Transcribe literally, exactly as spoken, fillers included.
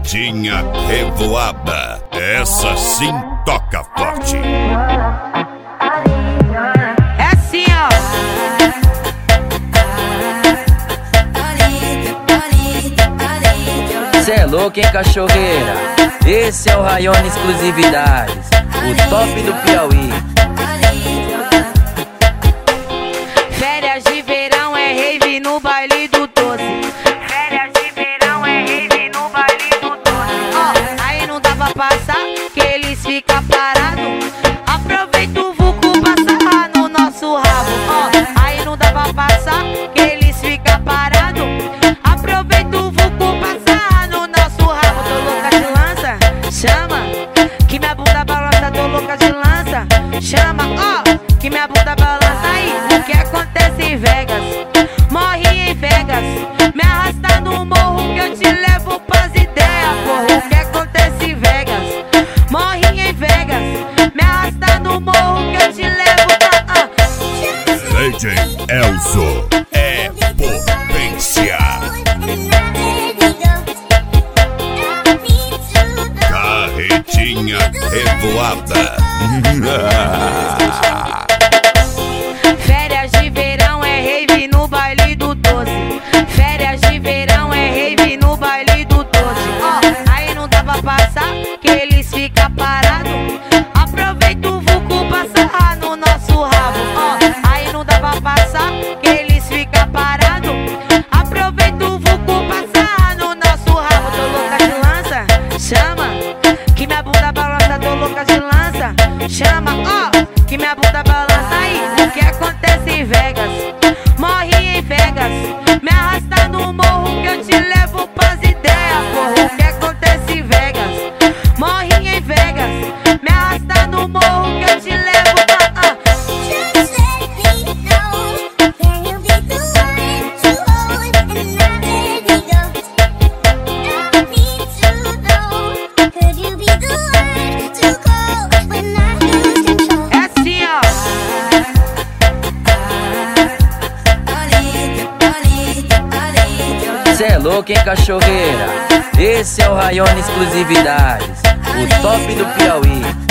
Carretinha revoada, essa sim toca forte. É assim, ó. Cê é louco, hein, cachorreira? Esse é o Rayone Exclusividades, o top do Piauí. Férias de verão é rave no baile do doze. Férias de verão é rave no baile do doze. Ó, oh, aí não dá pra passar, que eles ficam parados. Aproveita o vulco pra sarrar no nosso rabo. Ó, oh, aí não dá pra passar, que eles ficam parados. Aproveita o vulco pra sarrar no nosso rabo. Tô louca de lança, chama, que minha bunda balança. Tô louca de lança, chama, ó, oh, que minha bunda balança. Aí, o que acontece em Vegas, morre em Vegas. Me arrasta no morro que eu te levo pras ideias, porra. O que acontece em Vegas, morre em Vegas. Me arrasta no morro que eu te levo pra... Ah. D J Elzo é potência. Carretinha revoada. Férias de verão é rave no baile do doze. Férias de verão é rave no baile do doze. Ó, oh, aí não dá pra passar, que eles ficam parados. Aproveita o vulco pra sarrar no nosso rabo. Ó, oh, aí não dá pra passar, que eles ficam parados. Aproveita o vulco pra sarrar no nosso rabo. Tô louca de lança, chama, que minha bunda balança. Tô louca de lança, chama, ó, oh, que minha bunda balança. Aí, o que acontece em Vegas, morre em Vegas. Me arrasta no morro que eu te levo pras ideias, porra. O que acontece em Vegas, morre em Vegas. Me arrasta no morro que eu te levo pra... Ah. É assim, ó. Cê é louco, hein, cachorreira? Esse é o Rayone Exclusividades, o top do Piauí.